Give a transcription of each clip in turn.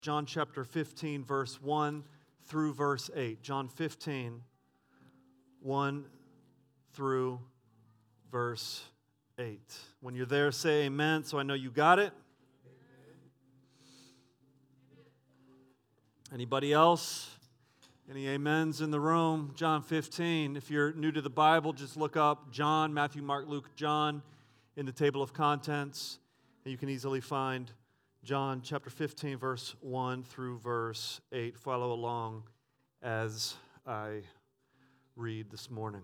John chapter 15, verse 1 through verse 8. John 15, 1 through verse 8. When you're there, say amen, so I know you got it. Anybody else? Any amens in the room? John 15. If you're new to the Bible, just look up John, Matthew, Mark, Luke, John in the table of contents, and you can easily find John chapter 15, verse 1 through verse 8. Follow along as I read this morning.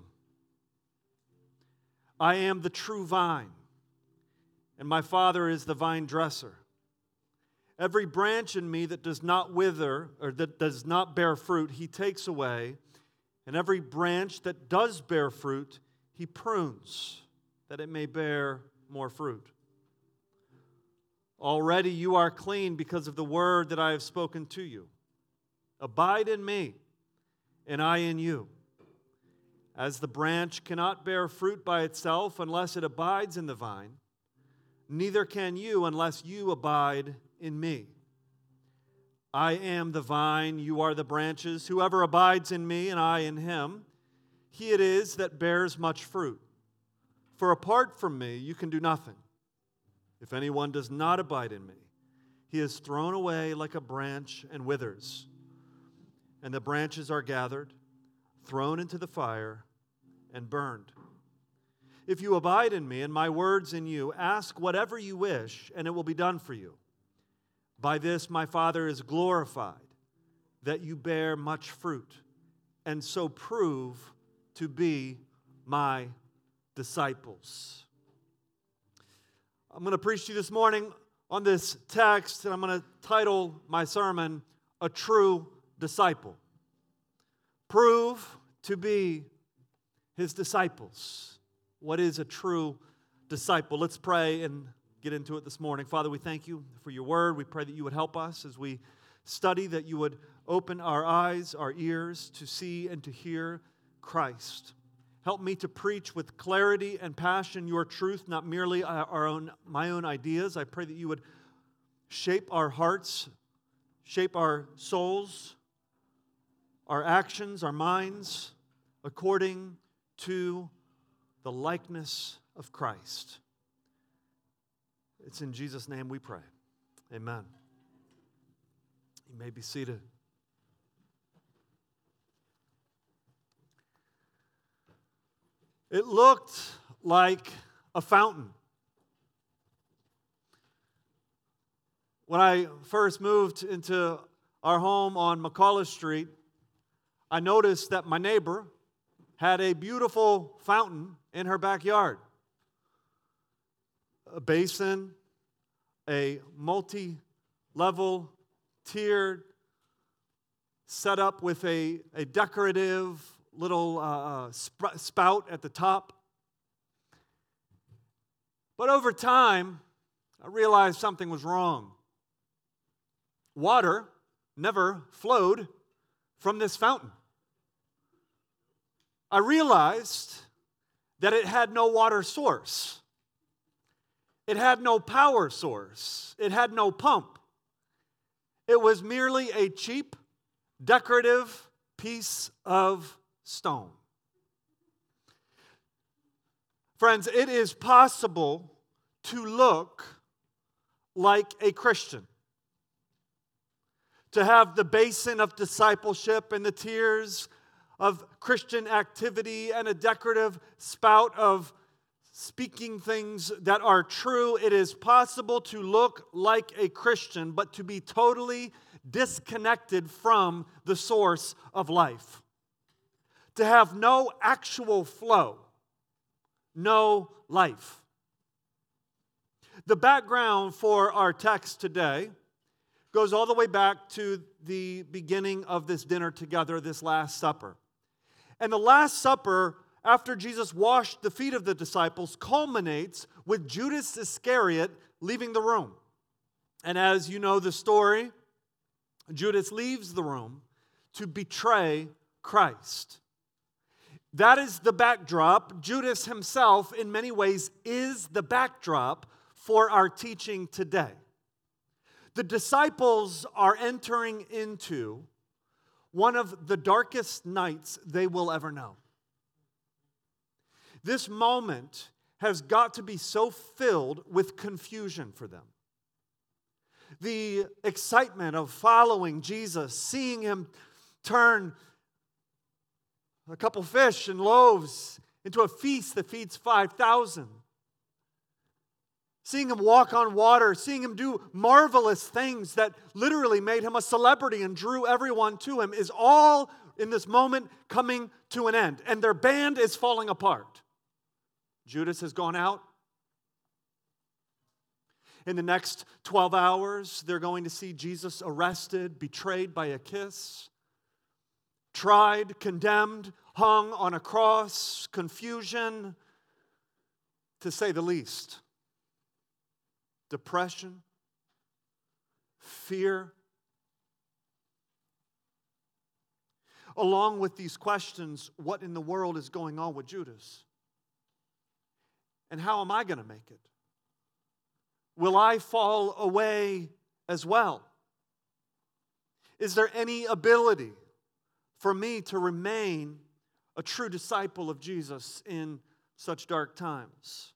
I am the true vine, and my Father is the vine dresser. Every branch in me that does not wither, or that does not bear fruit, He takes away. And every branch that does bear fruit, He prunes, that it may bear more fruit. Already you are clean because of the word that I have spoken to you. Abide in me, and I in you. As the branch cannot bear fruit by itself unless it abides in the vine, neither can you unless you abide in me. I am the vine, you are the branches. Whoever abides in me and I in him, he it is that bears much fruit. For apart from me, you can do nothing. If anyone does not abide in me, he is thrown away like a branch and withers. And the branches are gathered, thrown into the fire, and burned. If you abide in me and my words in you, ask whatever you wish, and it will be done for you. By this my Father is glorified, that you bear much fruit, and so prove to be my disciples. I'm going to preach to you this morning on this text, and I'm going to title my sermon, A True Disciple. Prove to be His disciples. What is a true disciple? Let's pray and get into it this morning. Father, we thank you for your word. We pray that you would help us as we study, that you would open our eyes, our ears to see and to hear Christ. Help me to preach with clarity and passion your truth, not merely my own ideas. I pray that you would shape our hearts, shape our souls, our actions, our minds, according to the likeness of Christ. It's in Jesus' name we pray. Amen. You may be seated. It looked like a fountain. When I first moved into our home on McCullough Street, I noticed that my neighbor had a beautiful fountain in her backyard. A basin, a multi-level, tiered, set up with a decorative little spout at the top. But over time, I realized something was wrong. Water never flowed from this fountain. I realized that it had no water source. It had no power source. It had no pump. It was merely a cheap, decorative piece of stone. Friends, it is possible to look like a Christian, to have the basin of discipleship and the tiers of Christian activity and a decorative spout of speaking things that are true. It is possible to look like a Christian, but to be totally disconnected from the source of life. To have no actual flow, no life. The background for our text today goes all the way back to the beginning of this dinner together, this Last Supper. And the Last Supper, after Jesus washed the feet of the disciples, culminates with Judas Iscariot leaving the room. And as you know the story, Judas leaves the room to betray Christ. That is the backdrop. Judas himself, in many ways, is the backdrop for our teaching today. The disciples are entering into one of the darkest nights they will ever know. This moment has got to be so filled with confusion for them. The excitement of following Jesus, seeing him turn a couple fish and loaves into a feast that feeds 5,000. Seeing him walk on water, seeing him do marvelous things that literally made him a celebrity and drew everyone to him is all in this moment coming to an end. And their band is falling apart. Judas has gone out. In the next 12 hours, they're going to see Jesus arrested, betrayed by a kiss, tried, condemned, hung on a cross, confusion, to say the least. Depression, fear. Along with these questions, what in the world is going on with Judas? And how am I going to make it? Will I fall away as well? Is there any ability for me to remain a true disciple of Jesus in such dark times?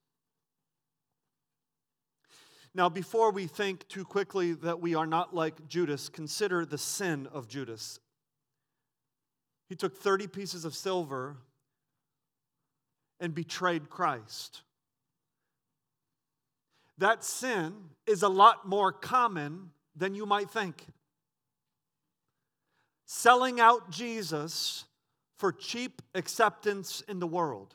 Now, before we think too quickly that we are not like Judas, consider the sin of Judas. He took 30 pieces of silver and betrayed Christ. That sin is a lot more common than you might think. Selling out Jesus for cheap acceptance in the world.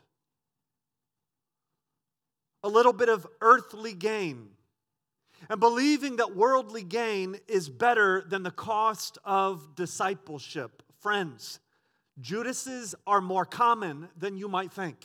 A little bit of earthly gain. And believing that worldly gain is better than the cost of discipleship. Friends, Judases are more common than you might think.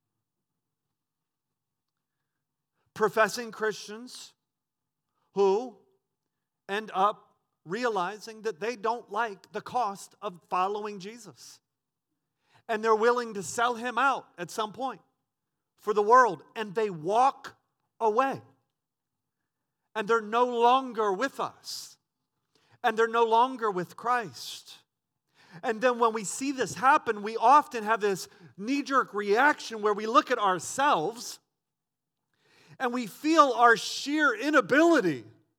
Professing Christians who end up realizing that they don't like the cost of following Jesus. And they're willing to sell him out at some point for the world. And they walk away. And they're no longer with us. And they're no longer with Christ. And then when we see this happen, we often have this knee-jerk reaction where we look at ourselves and we feel our sheer inability.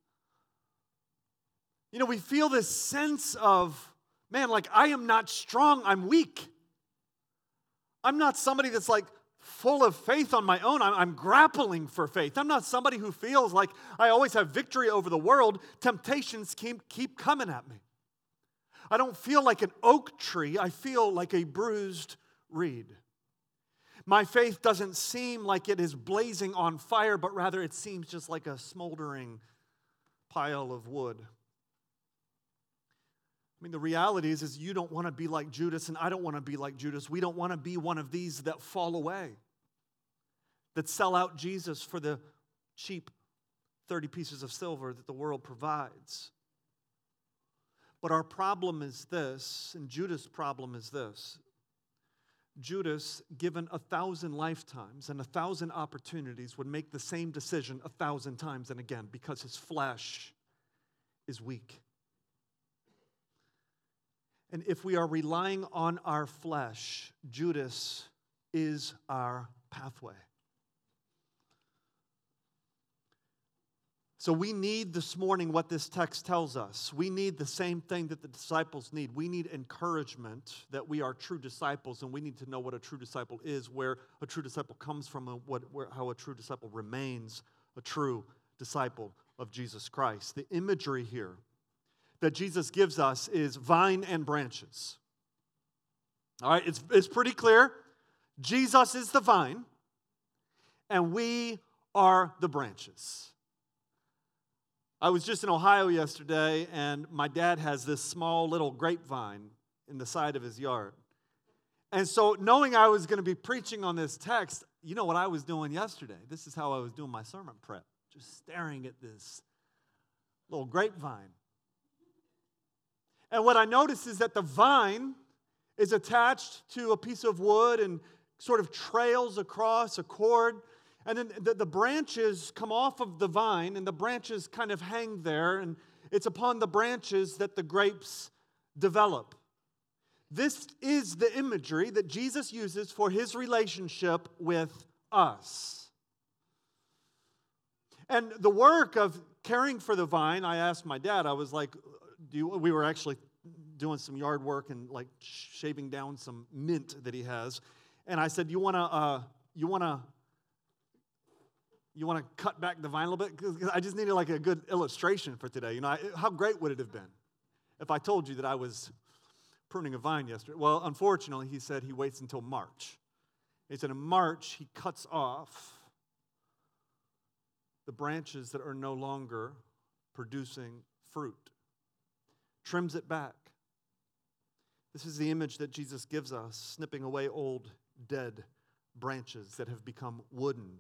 You know, we feel this sense of, man, like I am not strong, I'm weak. I'm not somebody that's like full of faith on my own. I'm grappling for faith. I'm not somebody who feels like I always have victory over the world. Temptations keep coming at me. I don't feel like an oak tree. I feel like a bruised reed. My faith doesn't seem like it is blazing on fire, but rather it seems just like a smoldering pile of wood. I mean, the reality is you don't want to be like Judas, and I don't want to be like Judas. We don't want to be one of these that fall away, that sell out Jesus for the cheap 30 pieces of silver that the world provides. But our problem is this, and Judas' problem is this. Judas, given 1,000 lifetimes and 1,000 opportunities, would make the same decision 1,000 times and again because his flesh is weak. And if we are relying on our flesh, Judas is our pathway. So we need this morning what this text tells us. We need the same thing that the disciples need. We need encouragement that we are true disciples, and we need to know what a true disciple is, where a true disciple comes from, and how a true disciple remains a true disciple of Jesus Christ. The imagery here that Jesus gives us is vine and branches. All right, it's pretty clear. Jesus is the vine, and we are the branches. I was just in Ohio yesterday, and my dad has this small little grapevine in the side of his yard. And so knowing I was going to be preaching on this text, you know what I was doing yesterday? This is how I was doing my sermon prep, just staring at this little grapevine. And what I noticed is that the vine is attached to a piece of wood and sort of trails across a cord. And then the branches come off of the vine, and the branches kind of hang there. And It's upon the branches that the grapes develop. This is the imagery that Jesus uses for his relationship with us. And the work of caring for the vine, I asked my dad, I was like, we were actually doing some yard work and like shaving down some mint that he has. And I said, you want to cut back the vine a little bit? Because I just needed like a good illustration for today. How great would it have been if I told you that I was pruning a vine yesterday? Well, unfortunately, he said he waits until March. He said in March, he cuts off the branches that are no longer producing fruit, trims it back. This is the image that Jesus gives us, snipping away old, dead branches that have become woodened,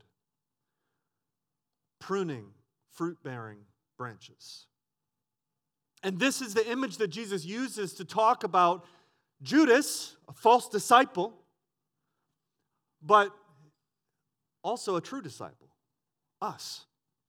pruning fruit-bearing branches. And this is the image that Jesus uses to talk about Judas, a false disciple, but also a true disciple, us.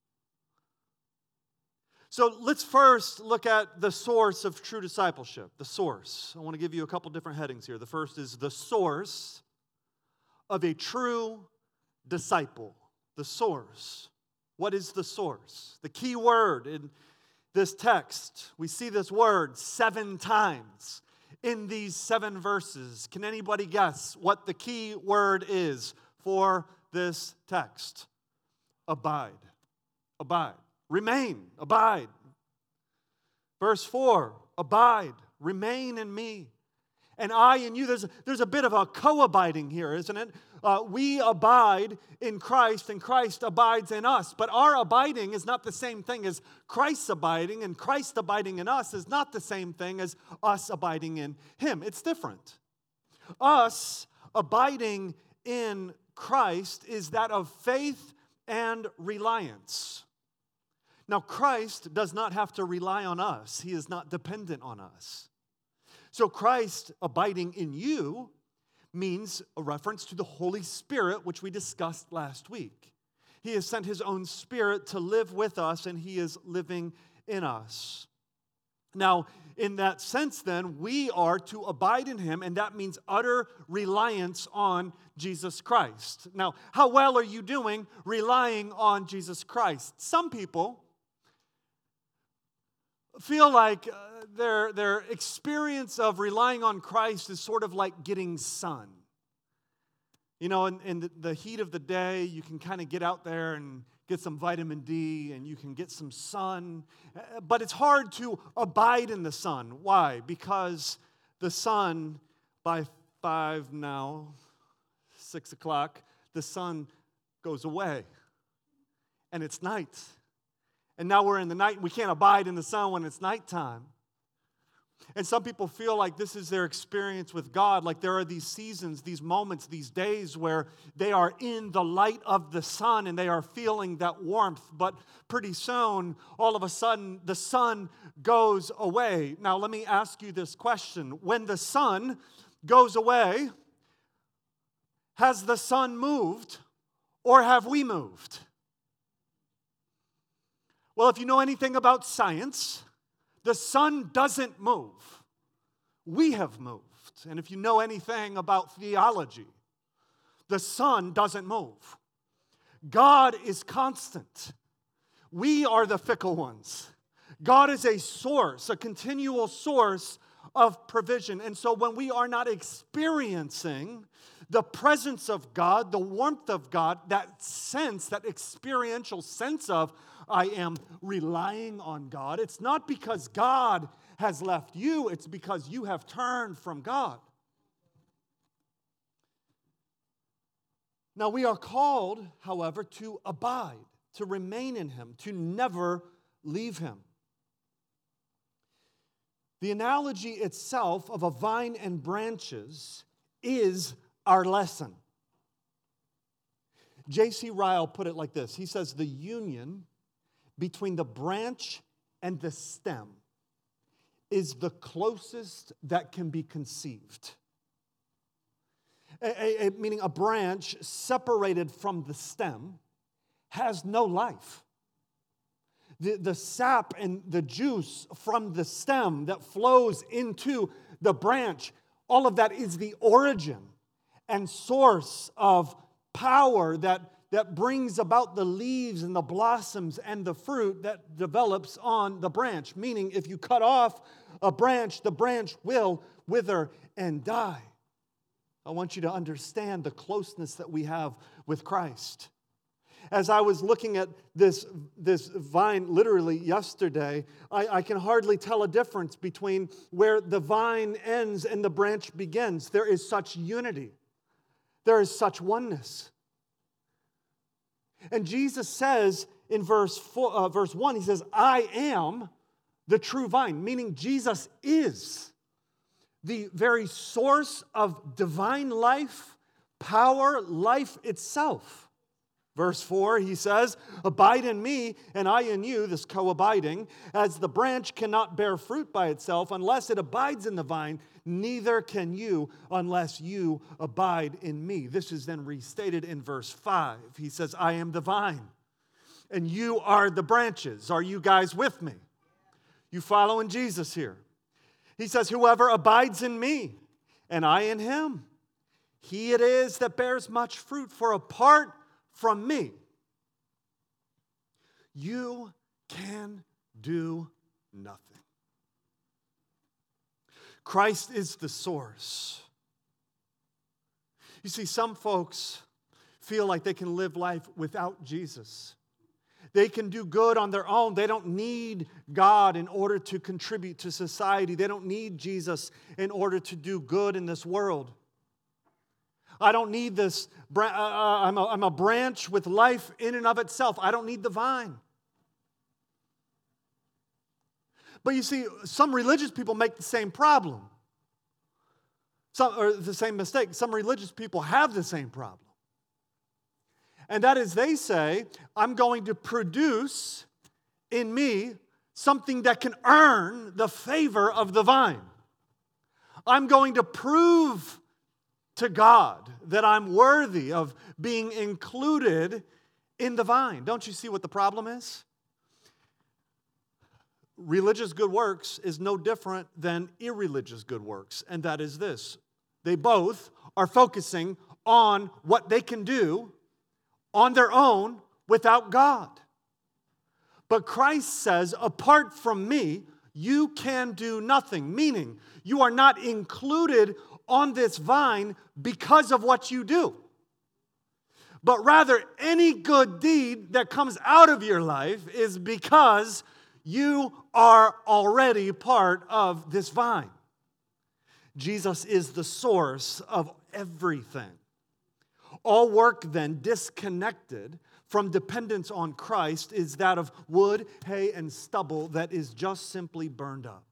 So let's first look at the source of true discipleship, the source. I want to give you a couple different headings here. The first is the source of a true disciple. The source. What is the source? The key word in this text, we see this word 7 times in these 7 verses. Can anybody guess what the key word is for this text? Abide. Abide. Remain. Abide. Verse 4, abide. Remain in me. And I in you. There's a bit of a co-abiding here, isn't it? We abide in Christ, and Christ abides in us. But our abiding is not the same thing as Christ's abiding, and Christ abiding in us is not the same thing as us abiding in Him. It's different. Us abiding in Christ is that of faith and reliance. Now, Christ does not have to rely on us. He is not dependent on us. So Christ abiding in you means a reference to the Holy Spirit, which we discussed last week. He has sent His own Spirit to live with us, and He is living in us. Now, in that sense, then, we are to abide in Him, and that means utter reliance on Jesus Christ. Now, how well are you doing relying on Jesus Christ? Some people feel like their experience of relying on Christ is sort of like getting sun. In the heat of the day, you can kind of get out there and get some vitamin D, and you can get some sun. But it's hard to abide in the sun. Why? Because the sun, by 5 now, 6 o'clock, the sun goes away. And it's night. And now we're in the night, and we can't abide in the sun when it's nighttime. And some people feel like this is their experience with God, like there are these seasons, these moments, these days where they are in the light of the sun and they are feeling that warmth. But pretty soon, all of a sudden, the sun goes away. Now, let me ask you this question. When the sun goes away, has the sun moved or have we moved? Well, if you know anything about science, the sun doesn't move. We have moved. And if you know anything about theology, the sun doesn't move. God is constant. We are the fickle ones. God is a source, a continual source of provision. And so when we are not experiencing the presence of God, the warmth of God, that sense, that experiential sense of I am relying on God, it's not because God has left you, it's because you have turned from God. Now we are called, however, to abide, to remain in Him, to never leave Him. The analogy itself of a vine and branches is our lesson. J.C. Ryle put it like this. He says, the union between the branch and the stem is the closest that can be conceived. Meaning a branch separated from the stem has no life. the sap and the juice from the stem that flows into the branch, all of that is the origin and source of power that brings about the leaves and the blossoms and the fruit that develops on the branch. Meaning, if you cut off a branch, the branch will wither and die. I want you to understand the closeness that we have with Christ. As I was looking at this vine literally yesterday, I can hardly tell a difference between where the vine ends and the branch begins. There is such unity. There is such oneness. And Jesus says in verse 1, he says, I am the true vine, meaning Jesus is the very source of divine life, power, life itself. Verse 4, he says, abide in me and I in you, this co-abiding, as the branch cannot bear fruit by itself unless it abides in the vine, neither can you unless you abide in me. This is then restated in verse 5. He says, I am the vine and you are the branches. Are you guys with me? You following Jesus here? He says, whoever abides in me and I in him, he it is that bears much fruit, for apart from me, you can do nothing. Christ is the source. You see, some folks feel like they can live life without Jesus. They can do good on their own. They don't need God in order to contribute to society. They don't need Jesus in order to do good in this world. I don't need this. I'm a branch with life in and of itself. I don't need the vine. But you see, some religious people make the same problem. Or the same mistake. Some religious people have the same problem. And that is, they say, I'm going to produce in me something that can earn the favor of the vine. I'm going to prove to God that I'm worthy of being included in the vine. Don't you see what the problem is? Religious good works is no different than irreligious good works, and that is this. They both are focusing on what they can do on their own without God. But Christ says, apart from me, you can do nothing, meaning you are not included on this vine because of what you do. But rather, any good deed that comes out of your life is because you are already part of this vine. Jesus is the source of everything. All work then disconnected from dependence on Christ is that of wood, hay, and stubble that is just simply burned up.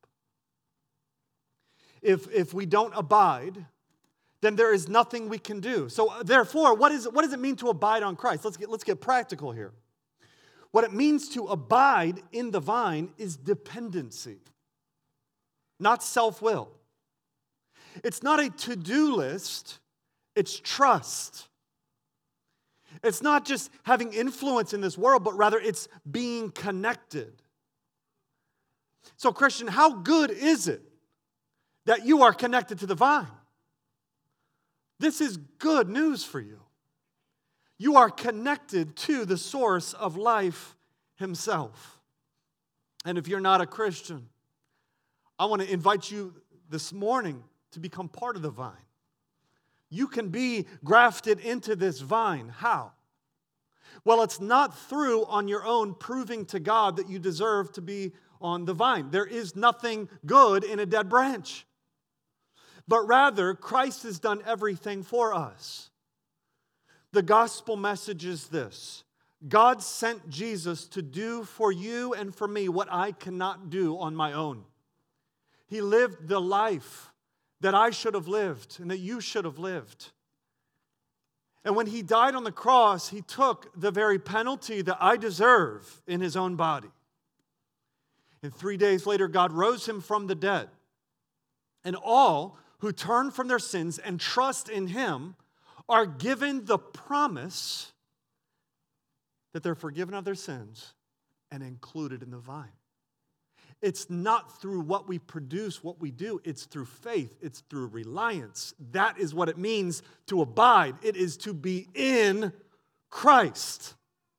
If we don't abide, then there is nothing we can do. So therefore, what does it mean to abide on Christ? Let's get practical here. What it means to abide in the vine is dependency, not self-will. It's not a to-do list, it's trust. It's not just having influence in this world, but rather it's being connected. So, Christian, how good is it that you are connected to the vine? This is good news for you. You are connected to the source of life himself. And if you're not a Christian, I want to invite you this morning to become part of the vine. You can be grafted into this vine. How? Well, it's not through on your own proving to God that you deserve to be on the vine. There is nothing good in a dead branch. But rather, Christ has done everything for us. The gospel message is this: God sent Jesus to do for you and for me what I cannot do on my own. He lived the life that I should have lived and that you should have lived. And when he died on the cross, he took the very penalty that I deserve in his own body. And 3 days later, God rose him from the dead. And all who turn from their sins and trust in him are given the promise that they're forgiven of their sins and included in the vine. It's not through what we produce, what we do. It's through faith. It's through reliance. That is what it means to abide. It is to be in Christ.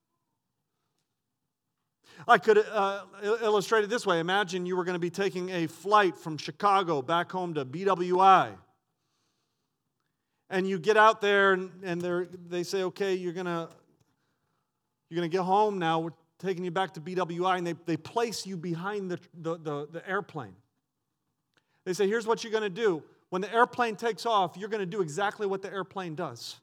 I could illustrate it this way. Imagine you were going to be taking a flight from Chicago back home to BWI. And you get out there and they say, okay, you're going to get home now. We're taking you back to BWI. And they place you behind the airplane. They say, here's what you're going to do. When the airplane takes off, you're going to do exactly what the airplane does.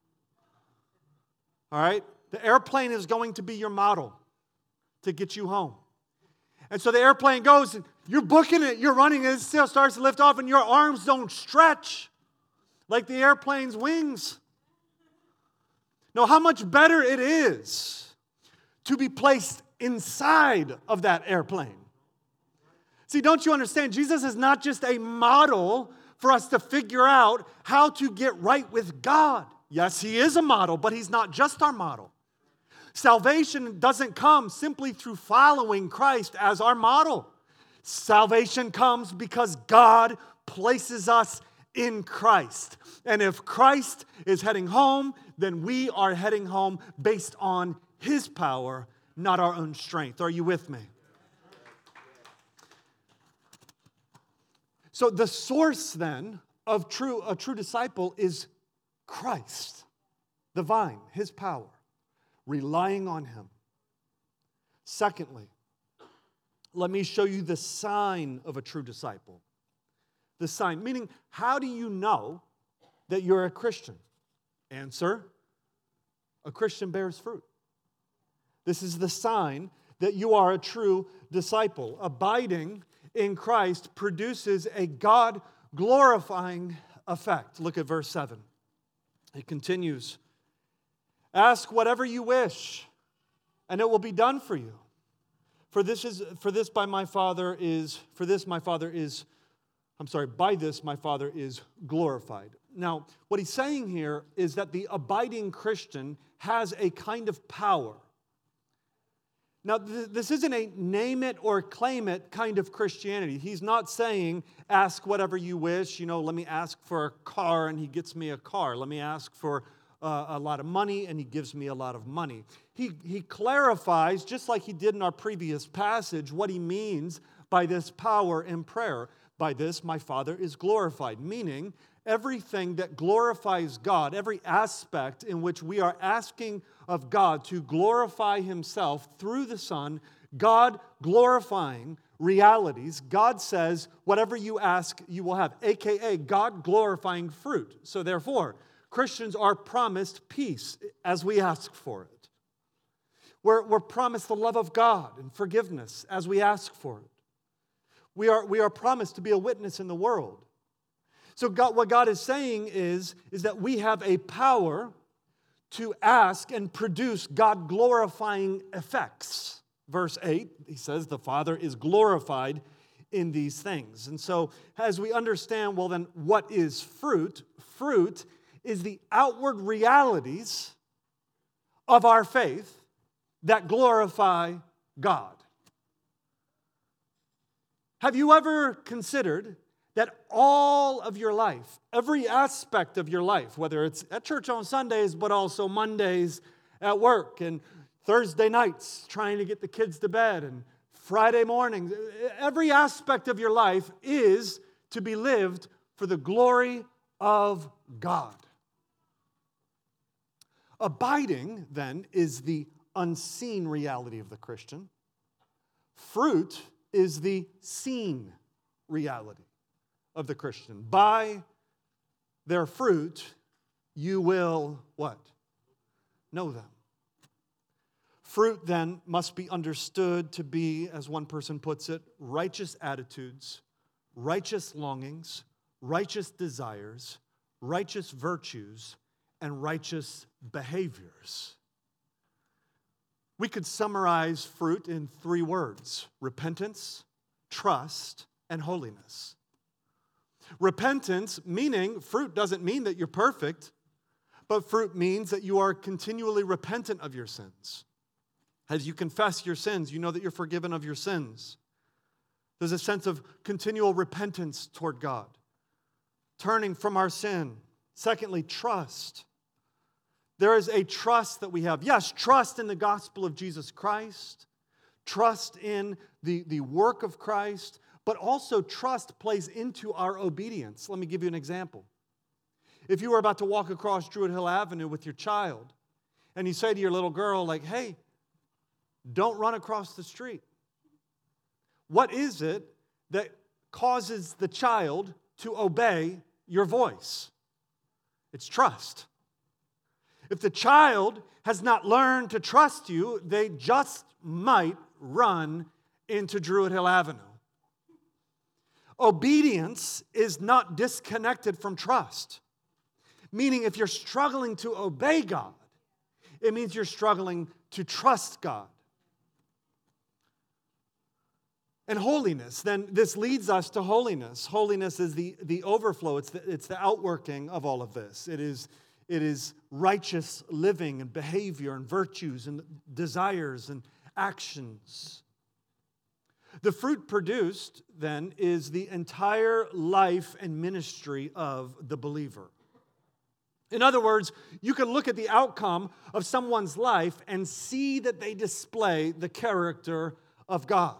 All right? The airplane is going to be your model to get you home. And so the airplane goes, and you're booking it, you're running, and it still starts to lift off, and your arms don't stretch like the airplane's wings. No, how much better it is to be placed inside of that airplane. See, don't you understand? Jesus is not just a model for us to figure out how to get right with God. Yes, He is a model, but He's not just our model. Salvation doesn't come simply through following Christ as our model. Salvation comes because God places us in Christ. And if Christ is heading home, then we are heading home based on His power, not our own strength. Are you with me? So the source then of a true disciple is Christ, the vine, His power. Relying on Him. Secondly, let me show you the sign of a true disciple. The sign, meaning, how do you know that you're a Christian? Answer, a Christian bears fruit. This is the sign that you are a true disciple. Abiding in Christ produces a God-glorifying effect. Look at verse 7. It continues. Ask whatever you wish, and it will be done for you. By this my Father is glorified. Now, what he's saying here is that the abiding Christian has a kind of power. Now, this isn't a name it or claim it kind of Christianity. He's not saying, ask whatever you wish. Let me ask for a car, and He gets me a car. Let me ask for a lot of money, and He gives me a lot of money. He clarifies, just like He did in our previous passage, what He means by this power in prayer. By this, my Father is glorified, meaning everything that glorifies God, every aspect in which we are asking of God to glorify Himself through the Son, God glorifying realities. God says, whatever you ask, you will have, aka God glorifying fruit. So therefore, Christians are promised peace as we ask for it. We're promised the love of God and forgiveness as we ask for it. We are promised to be a witness in the world. So what God is saying is that we have a power to ask and produce God-glorifying effects. Verse 8, he says, the Father is glorified in these things. And so as we understand, well then, what is fruit? Fruit is the outward realities of our faith that glorify God. Have you ever considered that all of your life, every aspect of your life, whether it's at church on Sundays, but also Mondays at work, and Thursday nights trying to get the kids to bed, and Friday mornings, every aspect of your life is to be lived for the glory of God. Abiding, then, is the unseen reality of the Christian. Fruit is the seen reality of the Christian. By their fruit, you will what? Know them. Fruit, then, must be understood to be, as one person puts it, righteous attitudes, righteous longings, righteous desires, righteous virtues, and righteous behaviors. We could summarize fruit in 3 words: repentance, trust, and holiness. Repentance, meaning fruit doesn't mean that you're perfect, but fruit means that you are continually repentant of your sins. As you confess your sins, you know that you're forgiven of your sins. There's a sense of continual repentance toward God, turning from our sin. Secondly, trust. There is a trust that we have. Yes, trust in the gospel of Jesus Christ, trust in the work of Christ, but also trust plays into our obedience. Let me give you an example. If you were about to walk across Druid Hill Avenue with your child, and you say to your little girl, like, hey, don't run across the street. What is it that causes the child to obey your voice? It's trust. If the child has not learned to trust you, they just might run into Druid Hill Avenue. Obedience is not disconnected from trust. Meaning, if you're struggling to obey God, it means you're struggling to trust God. And holiness, then this leads us to holiness. Holiness is the overflow. It's the outworking of all of this. It is righteous living and behavior and virtues and desires and actions. The fruit produced, then, is the entire life and ministry of the believer. In other words, you can look at the outcome of someone's life and see that they display the character of God.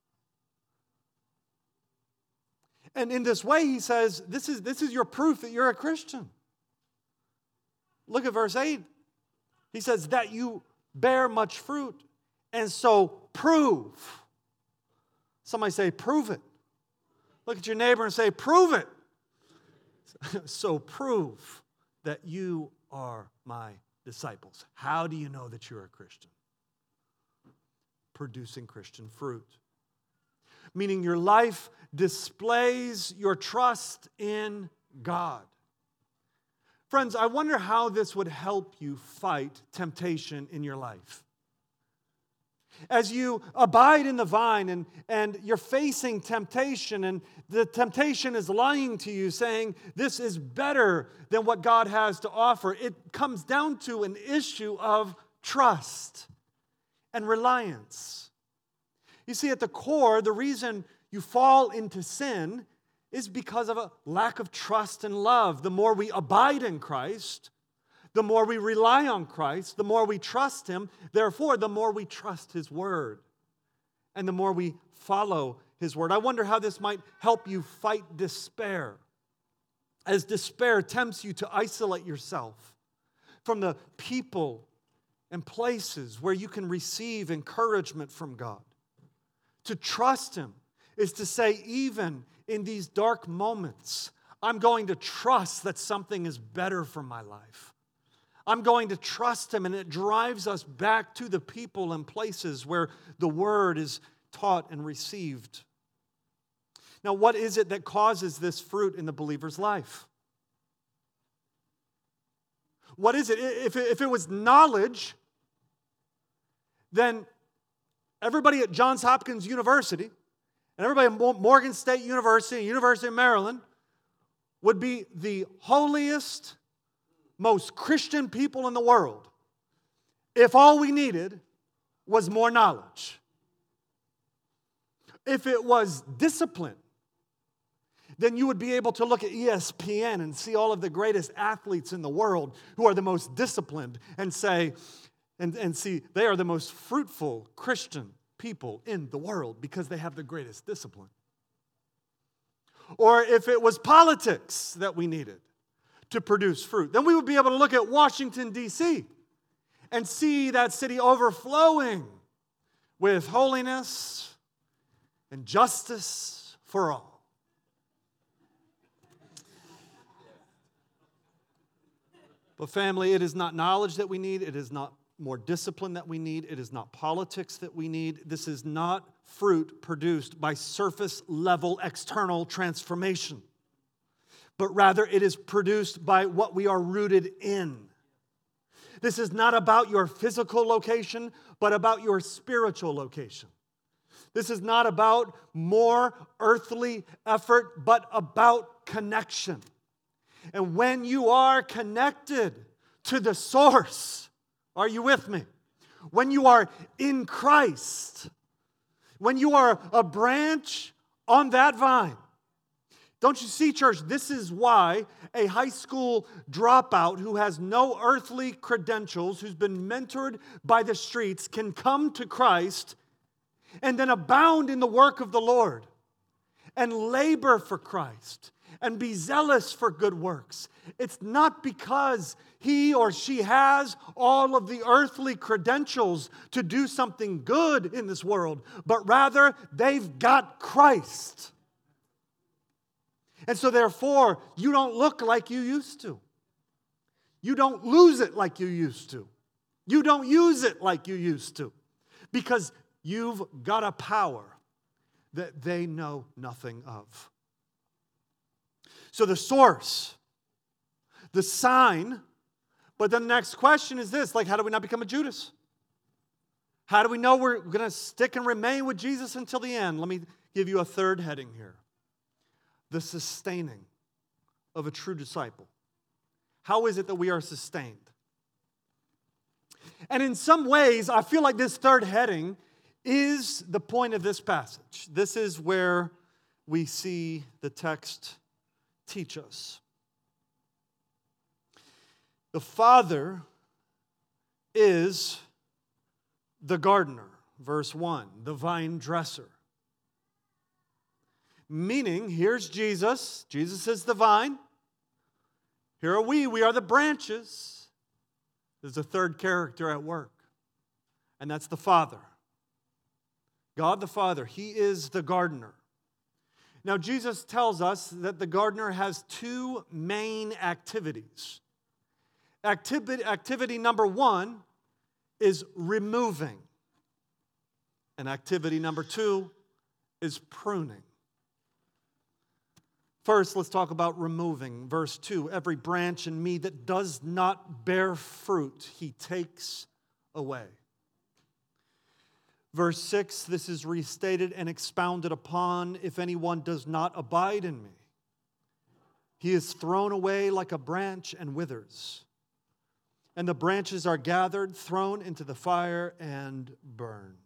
And in this way, he says, this is your proof that you're a Christian. Look at verse 8. He says, that you bear much fruit, and so prove. Somebody say, prove it. Look at your neighbor and say, prove it. So prove that you are my disciples. How do you know that you're a Christian? Producing Christian fruit. Meaning your life displays your trust in God. Friends, I wonder how this would help you fight temptation in your life. As you abide in the vine and you're facing temptation, and the temptation is lying to you, saying this is better than what God has to offer, it comes down to an issue of trust and reliance. You see, at the core, the reason you fall into sin is because of a lack of trust and love. The more we abide in Christ, the more we rely on Christ, the more we trust Him. Therefore, the more we trust His Word, and the more we follow His Word. I wonder how this might help you fight despair, as despair tempts you to isolate yourself from the people and places where you can receive encouragement from God. To trust Him is to say, even in these dark moments, I'm going to trust that something is better for my life. I'm going to trust Him, and it drives us back to the people and places where the Word is taught and received. Now, what is it that causes this fruit in the believer's life? What is it? If it was knowledge, then everybody at Johns Hopkins University and everybody at Morgan State University and University of Maryland would be the holiest, most Christian people in the world if all we needed was more knowledge. If it was discipline, then you would be able to look at ESPN and see all of the greatest athletes in the world who are the most disciplined and say, and see, they are the most fruitful Christian people in the world because they have the greatest discipline. Or if it was politics that we needed to produce fruit, then we would be able to look at Washington, D.C. and see that city overflowing with holiness and justice for all. But family, it is not knowledge that we need. It is not more discipline that we need. It is not politics that we need. This is not fruit produced by surface level external transformation, but rather it is produced by what we are rooted in. This is not about your physical location, but about your spiritual location. This is not about more earthly effort, but about connection. And when you are connected to the source, are you with me? when you are in Christ, when you are a branch on that vine. Don't you see, church? This is why a high school dropout who has no earthly credentials, who's been mentored by the streets, can come to Christ and then abound in the work of the Lord and labor for Christ and be zealous for good works. It's not because he or she has all of the earthly credentials to do something good in this world, but rather they've got Christ. And so therefore, you don't look like you used to. You don't lose it like you used to. You don't use it like you used to. Because you've got a power that they know nothing of. So the source, the sign, but the next question is this, like, how do we not become a Judas? How do we know we're going to stick and remain with Jesus until the end? Let me give you a third heading here. The sustaining of a true disciple. How is it that we are sustained? And in some ways, I feel like this third heading is the point of this passage. This is where we see the text teach us. The Father is the gardener, verse 1, the vine dresser. Meaning, here's Jesus. Jesus is the vine. Here are we are the branches. There's a third character at work, and that's the Father. God the Father, He is the gardener. Now, Jesus tells us that the gardener has two main activities. Activity number one is removing, and activity number two is pruning. First, let's talk about removing. Verse 2, every branch in me that does not bear fruit, He takes away. Verse 6, this is restated and expounded upon. If anyone does not abide in me, he is thrown away like a branch and withers. And the branches are gathered, thrown into the fire, and burned.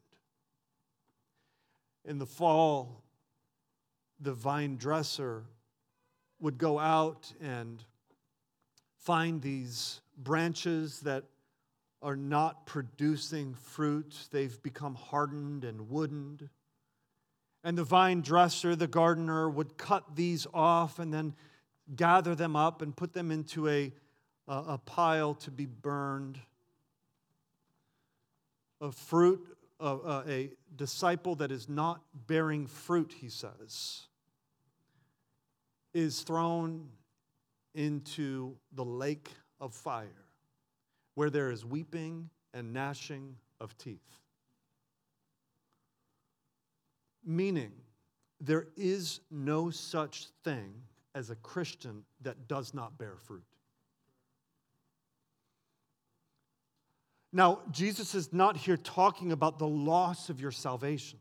In the fall, the vine dresser would go out and find these branches that are not producing fruit. They've become hardened and woodened. And the vine dresser, the gardener, would cut these off and then gather them up and put them into a pile to be burned. A disciple that is not bearing fruit, he says, is thrown into the lake of fire, where there is weeping and gnashing of teeth. Meaning, there is no such thing as a Christian that does not bear fruit. Now, Jesus is not here talking about the loss of your salvation.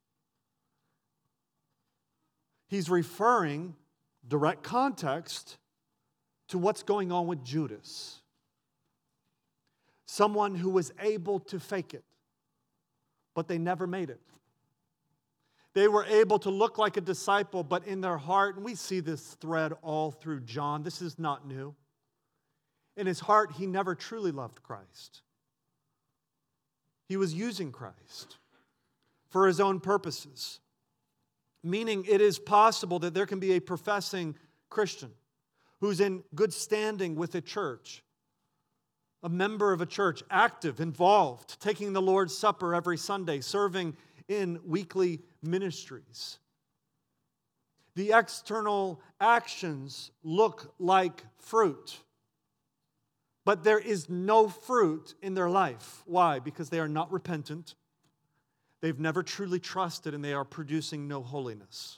He's referring, direct context, to what's going on with Judas. Someone who was able to fake it, but they never made it. They were able to look like a disciple, but in their heart, and we see this thread all through John, this is not new. In his heart, he never truly loved Christ. He was using Christ for his own purposes. Meaning it is possible that there can be a professing Christian who's in good standing with a church, a member of a church, active, involved, taking the Lord's Supper every Sunday, serving in weekly ministries. The external actions look like fruit, but there is no fruit in their life. Why? Because they are not repentant. They've never truly trusted, and they are producing no holiness.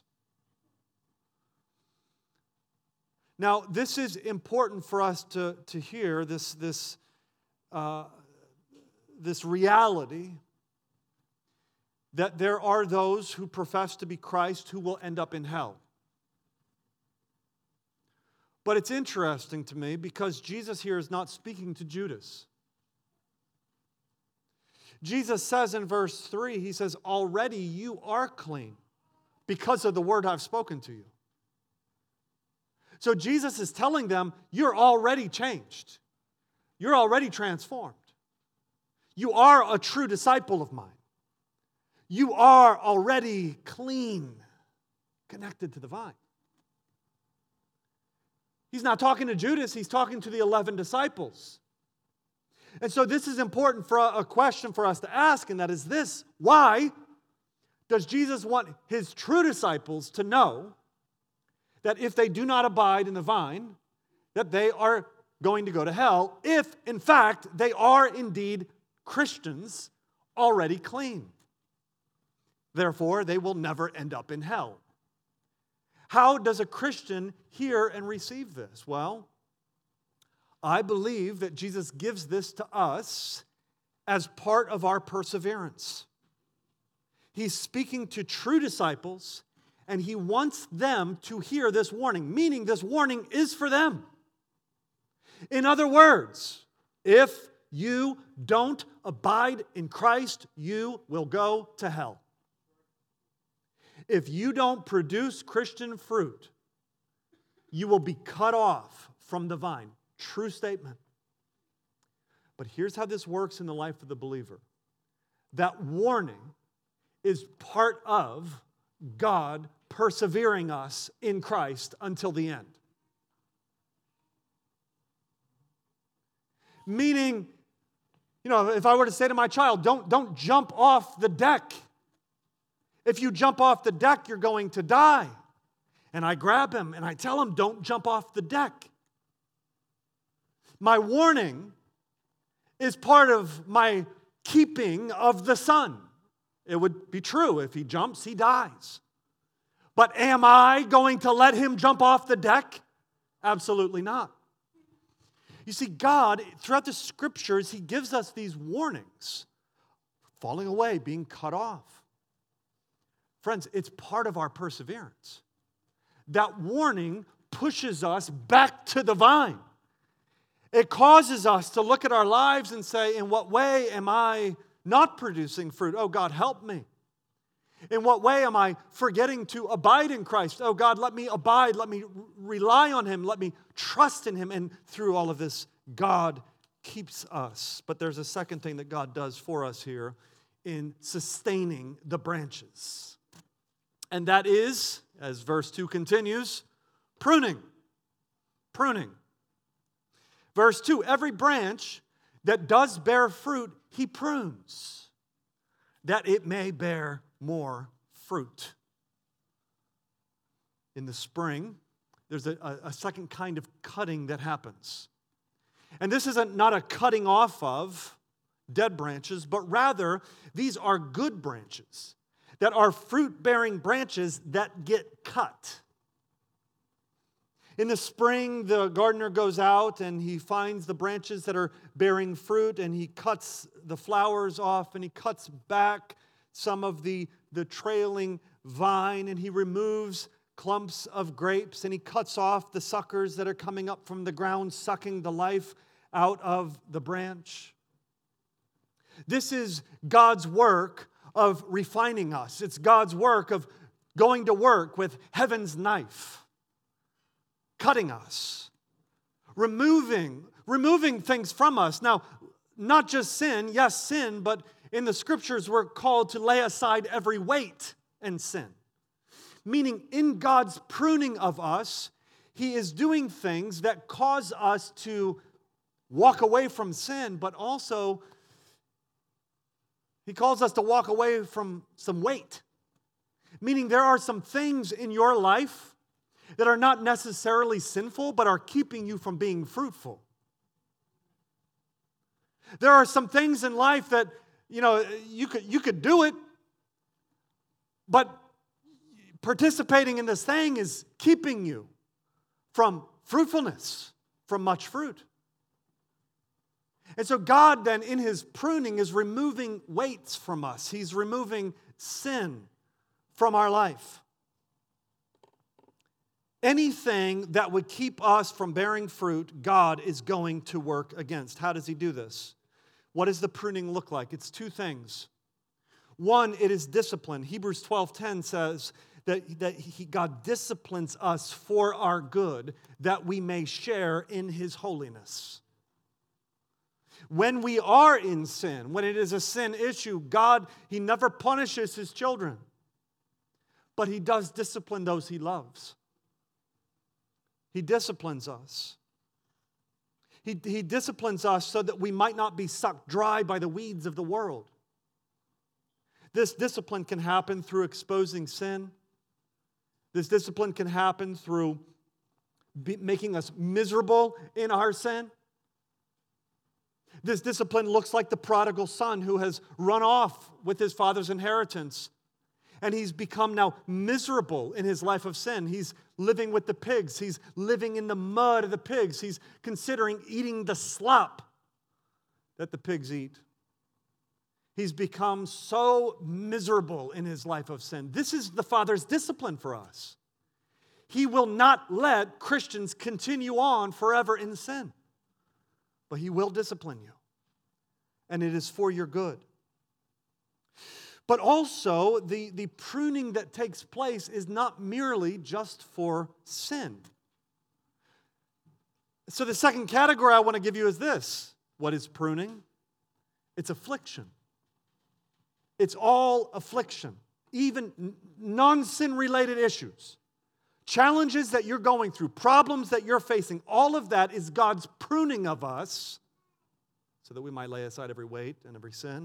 Now, this is important for us to hear, this reality that there are those who profess to be Christ who will end up in hell. But it's interesting to me because Jesus here is not speaking to Judas. Jesus says in verse 3, he says, already you are clean because of the word I've spoken to you. So Jesus is telling them, you're already changed. You're already transformed. You are a true disciple of mine. You are already clean, connected to the vine. He's not talking to Judas, he's talking to the 11 disciples. And so this is important for a question for us to ask, and that is this: why does Jesus want his true disciples to know that if they do not abide in the vine, that they are going to go to hell, if in fact they are indeed Christians already clean? Therefore, they will never end up in hell. How does a Christian hear and receive this? Well, I believe that Jesus gives this to us as part of our perseverance. He's speaking to true disciples, and he wants them to hear this warning, meaning this warning is for them. In other words, if you don't abide in Christ, you will go to hell. If you don't produce Christian fruit, you will be cut off from the vine. True statement. But here's how this works in the life of the believer. That warning is part of God persevering us in Christ until the end. Meaning, if I were to say to my child, don't jump off the deck. If you jump off the deck, you're going to die. And I grab him and I tell him, don't jump off the deck. My warning is part of my keeping of the son. It would be true. If he jumps, he dies. But am I going to let him jump off the deck? Absolutely not. You see, God, throughout the Scriptures, he gives us these warnings. Falling away, being cut off. Friends, it's part of our perseverance. That warning pushes us back to the vine. It causes us to look at our lives and say, in what way am I not producing fruit? Oh, God, help me. In what way am I forgetting to abide in Christ? Oh, God, let me abide. Let me rely on him. Let me trust in him. And through all of this, God keeps us. But there's a second thing that God does for us here in sustaining the branches. And that is, as verse 2 continues, pruning. Pruning. Verse 2, every branch that does bear fruit, he prunes, that it may bear more fruit. In the spring, there's a second kind of cutting that happens. And this isn't not a cutting off of dead branches, but rather these are good branches that are fruit-bearing branches that get cut. In the spring, the gardener goes out and he finds the branches that are bearing fruit, and he cuts the flowers off, and he cuts back some of the trailing vine, and he removes clumps of grapes, and he cuts off the suckers that are coming up from the ground, sucking the life out of the branch. This is God's work of refining us. It's God's work of going to work with heaven's knife, cutting us, removing things from us. Now, not just sin, yes, sin, but in the Scriptures we're called to lay aside every weight and sin. Meaning, in God's pruning of us, he is doing things that cause us to walk away from sin, but also he calls us to walk away from some weight. Meaning there are some things in your life that are not necessarily sinful, but are keeping you from being fruitful. There are some things in life that, you could do it, but participating in this thing is keeping you from fruitfulness, from much fruit. And so God then, in his pruning, is removing weights from us. He's removing sin from our life. Anything that would keep us from bearing fruit, God is going to work against. How does he do this? What does the pruning look like? It's two things. One, it is discipline. Hebrews 12:10 says that God disciplines us for our good, that we may share in His holiness. When we are in sin, when it is a sin issue, God, He never punishes His children, but He does discipline those He loves. He disciplines us. He disciplines us so that we might not be sucked dry by the weeds of the world. This discipline can happen through exposing sin. This discipline can happen through making us miserable in our sin. This discipline looks like the prodigal son who has run off with his father's inheritance. And he's become now miserable in his life of sin. He's living with the pigs. He's living in the mud of the pigs. He's considering eating the slop that the pigs eat. He's become so miserable in his life of sin. This is the Father's discipline for us. He will not let Christians continue on forever in sin, but He will discipline you, and it is for your good. But also, the pruning that takes place is not merely just for sin. So the second category I want to give you is this. What is pruning? It's affliction. It's all affliction, even non-sin related issues. Challenges that you're going through, problems that you're facing, all of that is God's pruning of us so that we might lay aside every weight and every sin,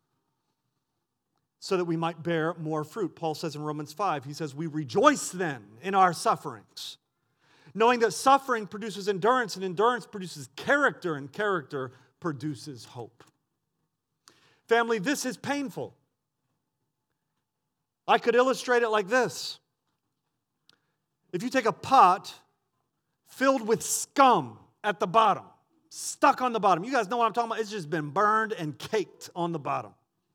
so that we might bear more fruit. Paul says in Romans 5, he says, we rejoice then in our sufferings, knowing that suffering produces endurance, and endurance produces character, and character produces hope. Family, this is painful. I could illustrate it like this. If you take a pot filled with scum at the bottom, stuck on the bottom, you guys know what I'm talking about? It's just been burned and caked on the bottom.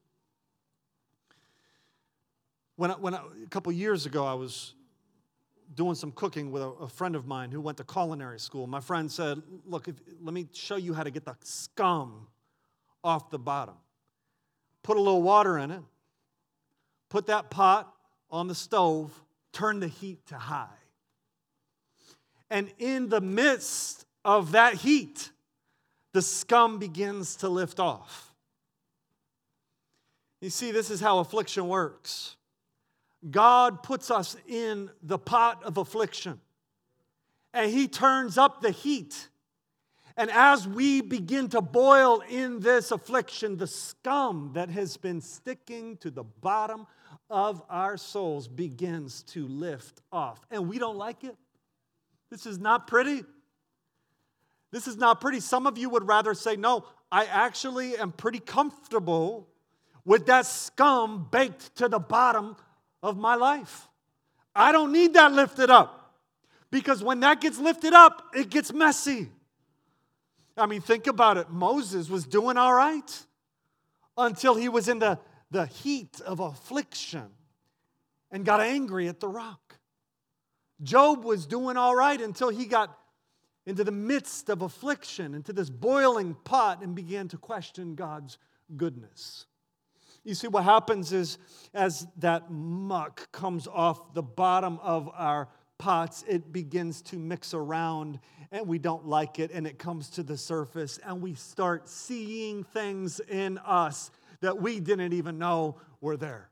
When a couple years ago, I was doing some cooking with a friend of mine who went to culinary school. My friend said, look, let me show you how to get the scum off the bottom. Put a little water in it, put that pot on the stove, turn the heat to high. And in the midst of that heat, the scum begins to lift off. You see, this is how affliction works. God puts us in the pot of affliction, and He turns up the heat. And as we begin to boil in this affliction, the scum that has been sticking to the bottom of our souls begins to lift off. And we don't like it. This is not pretty. This is not pretty. Some of you would rather say, no, I actually am pretty comfortable with that scum baked to the bottom of my life. I don't need that lifted up, because when that gets lifted up, it gets messy. I mean, think about it. Moses was doing all right until he was in the heat of affliction and got angry at the rock. Job was doing all right until he got into the midst of affliction, into this boiling pot, and began to question God's goodness. You see, what happens is, as that muck comes off the bottom of our pots, it begins to mix around, and we don't like it, and it comes to the surface, and we start seeing things in us that we didn't even know were there.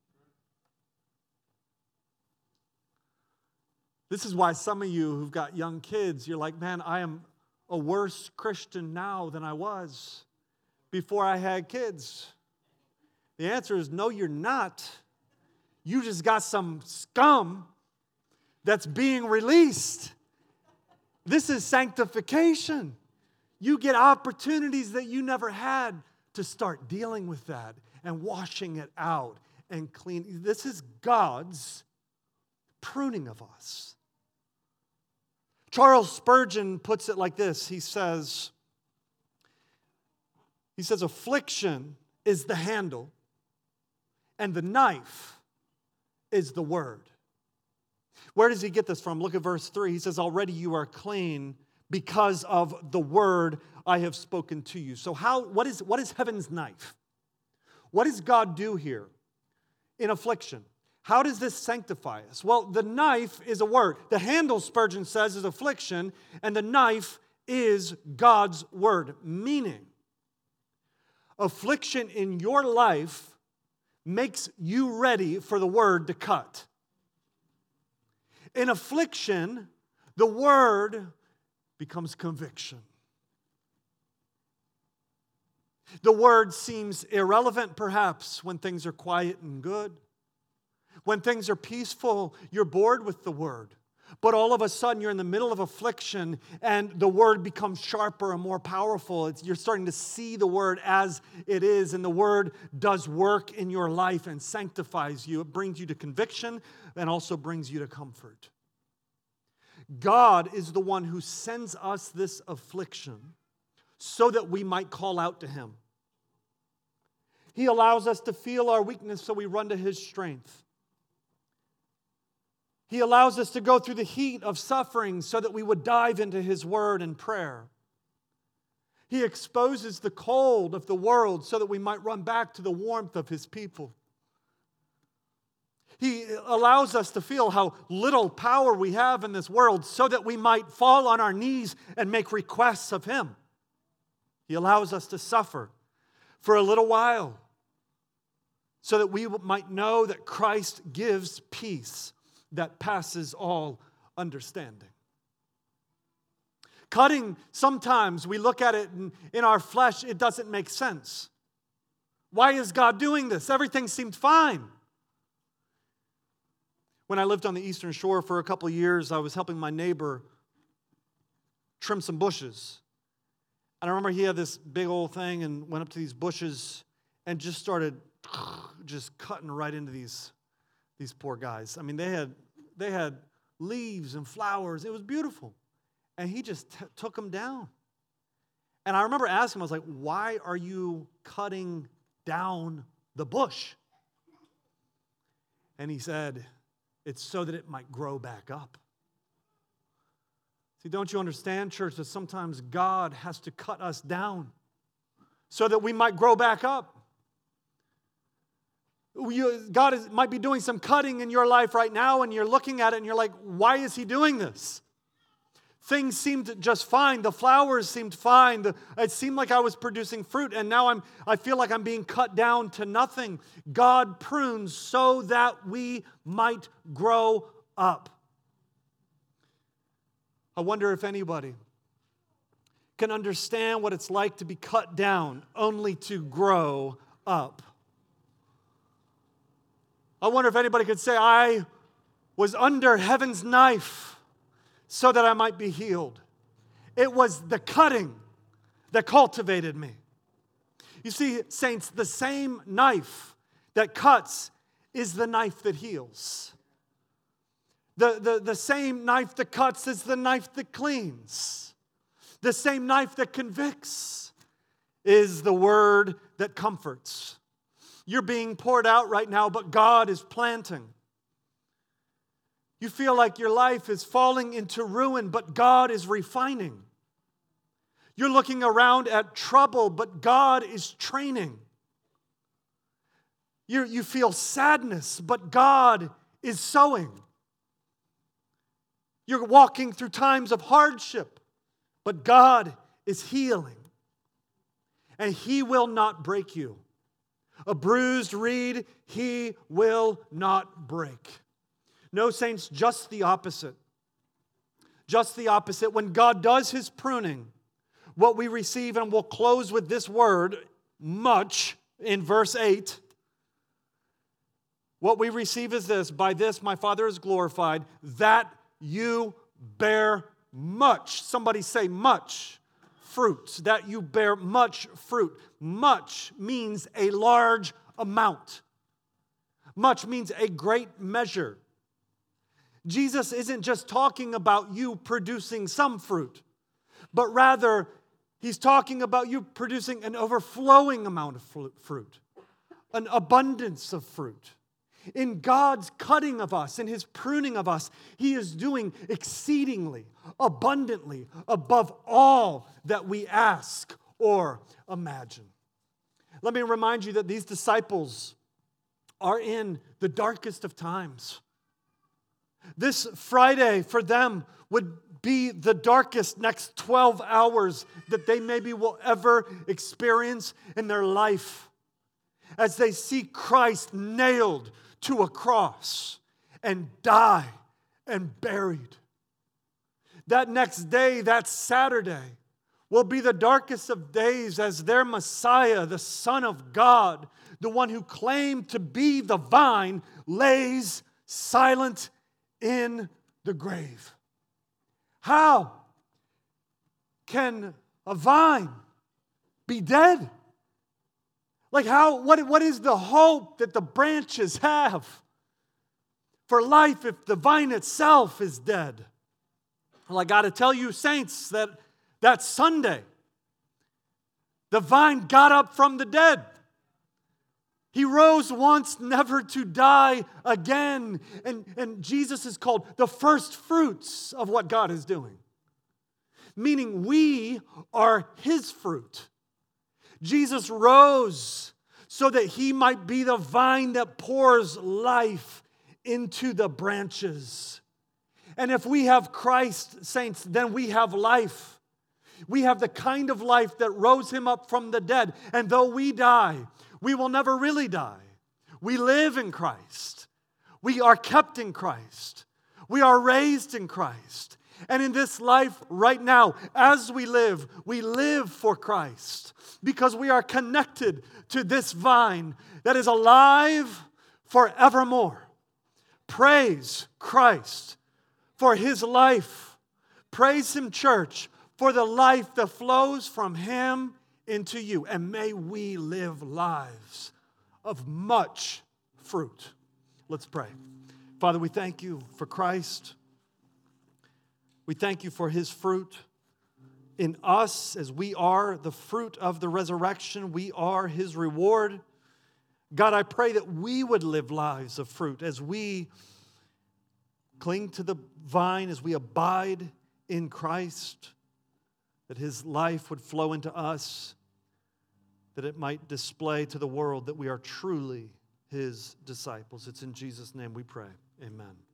This is why some of you who've got young kids, you're like, man, I am a worse Christian now than I was before I had kids. The answer is no, you're not. You just got some scum that's being released. This is sanctification. You get opportunities that you never had to start dealing with that and washing it out and cleaning. This is God's pruning of us. Charles Spurgeon puts it like this. He says, affliction is the handle, and the knife is the word. Where does he get this from? Look at verse 3. He says, already you are clean because of the word I have spoken to you. So what is heaven's knife? What does God do here in affliction? How does this sanctify us? Well, the knife is a word. The handle, Spurgeon says, is affliction, and the knife is God's word, meaning affliction in your life makes you ready for the word to cut. In affliction, the word becomes conviction. The word seems irrelevant, perhaps, when things are quiet and good. When things are peaceful, you're bored with the word. But all of a sudden, you're in the middle of affliction, and the word becomes sharper and more powerful. You're starting to see the word as it is, and the word does work in your life and sanctifies you. It brings you to conviction and also brings you to comfort. God is the one who sends us this affliction so that we might call out to Him. He allows us to feel our weakness so we run to His strength. He allows us to go through the heat of suffering so that we would dive into His word and prayer. He exposes the cold of the world so that we might run back to the warmth of His people. He allows us to feel how little power we have in this world so that we might fall on our knees and make requests of Him. He allows us to suffer for a little while so that we might know that Christ gives peace that passes all understanding. Cutting, sometimes we look at it in our flesh, it doesn't make sense. Why is God doing this? Everything seemed fine. When I lived on the Eastern Shore for a couple of years, I was helping my neighbor trim some bushes. And I remember he had this big old thing and went up to these bushes and just started just cutting right into these poor guys. I mean, they had leaves and flowers. It was beautiful. And he just took them down. And I remember asking him, I was like, why are you cutting down the bush? And he said, it's so that it might grow back up. See, don't you understand, church, that sometimes God has to cut us down so that we might grow back up? God might be doing some cutting in your life right now, and you're looking at it and you're like, why is He doing this? Things seemed just fine. The flowers seemed fine. It seemed like I was producing fruit, and now I feel like I'm being cut down to nothing. God prunes so that we might grow up. I wonder if anybody can understand what it's like to be cut down only to grow up. I wonder if anybody could say, I was under heaven's knife so that I might be healed. It was the cutting that cultivated me. You see, saints, the same knife that cuts is the knife that heals. The same knife that cuts is the knife that cleans. The same knife that convicts is the word that comforts. You're being poured out right now, but God is planting. You feel like your life is falling into ruin, but God is refining. You're looking around at trouble, but God is training. You feel sadness, but God is sowing. You're walking through times of hardship, but God is healing. And He will not break you. A bruised reed He will not break. No, saints, just the opposite. Just the opposite. When God does His pruning, what we receive, and we'll close with this word, much, in verse 8. What we receive is this: by this my Father is glorified, that you bear much. Somebody say much fruit. That you bear much fruit. Much means a large amount. Much means a great measure. Jesus isn't just talking about you producing some fruit, but rather He's talking about you producing an overflowing amount of fruit, an abundance of fruit. In God's cutting of us, in His pruning of us, He is doing exceedingly, abundantly, above all that we ask or imagine. Let me remind you that these disciples are in the darkest of times. This Friday for them would be the darkest next 12 hours that they maybe will ever experience in their life, as they see Christ nailed to a cross and die and buried. That next day, that Saturday, will be the darkest of days as their Messiah, the Son of God, the one who claimed to be the vine, lays silent in the grave. How can a vine be dead? Like what is the hope that the branches have for life if the vine itself is dead? Well, I got to tell you, saints, that Sunday, the vine got up from the dead. He rose once, never to die again. And Jesus is called the first fruits of what God is doing. Meaning we are His fruit. Jesus rose so that He might be the vine that pours life into the branches. And if we have Christ, saints, then we have life. We have the kind of life that rose Him up from the dead. And though we die, we will never really die. We live in Christ. We are kept in Christ. We are raised in Christ. And in this life right now, as we live for Christ because we are connected to this vine that is alive forevermore. Praise Christ for His life. Praise Him, church, for the life that flows from Him into you. And may we live lives of much fruit. Let's pray. Father, we thank You for Christ. We thank You for His fruit in us as we are the fruit of the resurrection. We are His reward. God, I pray that we would live lives of fruit as we cling to the vine, as we abide in Christ, that His life would flow into us, that it might display to the world that we are truly His disciples. It's in Jesus' name we pray. Amen.